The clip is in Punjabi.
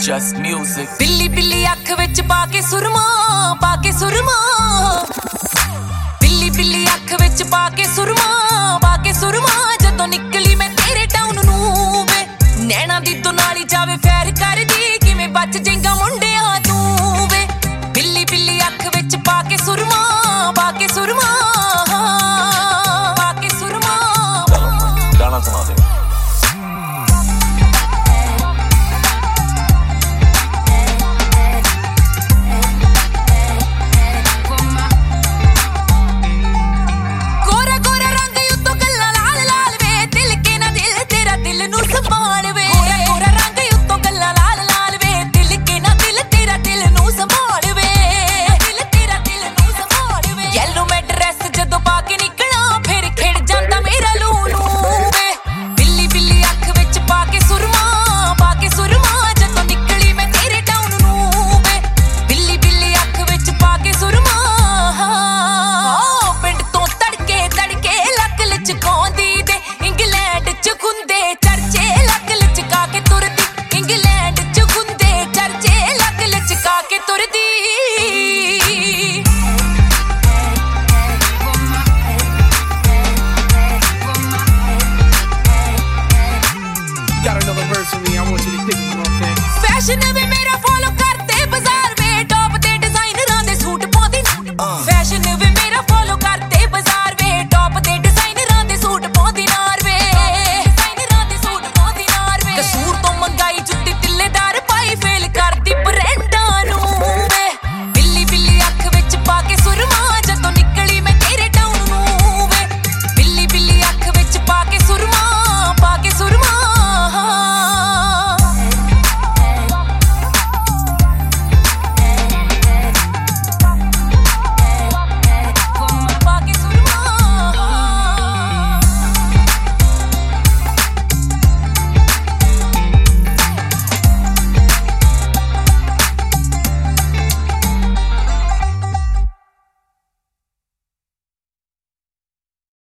Just music. ਬਿੱਲੀ ਬਿੱਲੀ ਅੱਖ ਵਿੱਚ ਪਾ ਕੇ ਸੁਰਮਾ, ਪਾ ਕੇ ਸੁਰਮਾ, ਬਿੱਲੀ ਬਿੱਲੀ ਅੱਖ ਵਿੱਚ ਪਾ ਕੇ ਸੁਰਮਾ, ਪਾ ਕੇ ਸੁਰਮਾ, ਜਦੋਂ ਨਿਕਲੀ ਮੈਂ ਤੇਰੇ ਟਾਊਨ ਨੂੰ ਵੇ, ਨੈਣਾ ਦੀ ਦੁਨਾਲੀ ਜਾਵੇ ਫੈਰ ਕਰਦੀ, ਕਿਵੇਂ ਬਚ ਜਾਏਗਾ ਮੁੰਡਿਆਂ ਤੂੰ ਵੇ, ਬਿੱਲੀ ਬਿੱਲੀ ਅੱਖ ਵਿੱਚ ਪਾ ਕੇ ਸੁਰਮਾ, ਪਾ ਕੇ ਸੁਰਮਾ, ਪਾ ਕੇ ਸੁਰਮਾ। ਗਾਣਾ ਸੁਣਾ ਦੇ। Got another verse for me, I want you to kick it, you know what I'm saying? Fashion